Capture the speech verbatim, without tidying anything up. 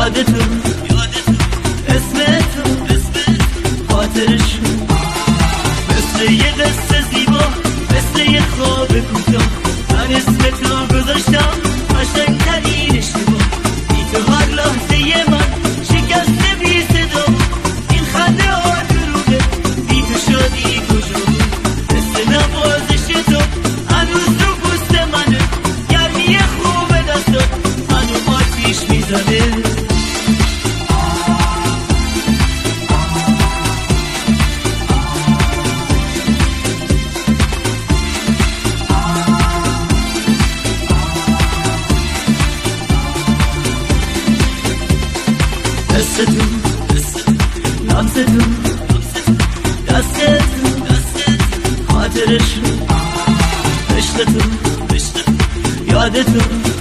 یادتون اسمتون خاطرشون مثل یه قصه زیبا، مثل یه خواب کوتاه. من اسمتون گذاشتم قشنگترین اشتباه. بی تو هر لحظه من شکسته بی صدا. این خنده ها دروغه، بی تو شادی کجا بود؟ مثل نوازش تو هنوز رو پوست منه. گرمی خوب دستات منو آتیش میزنه. دستتون لمستون دستتون خاطرشون عشقتون یادتون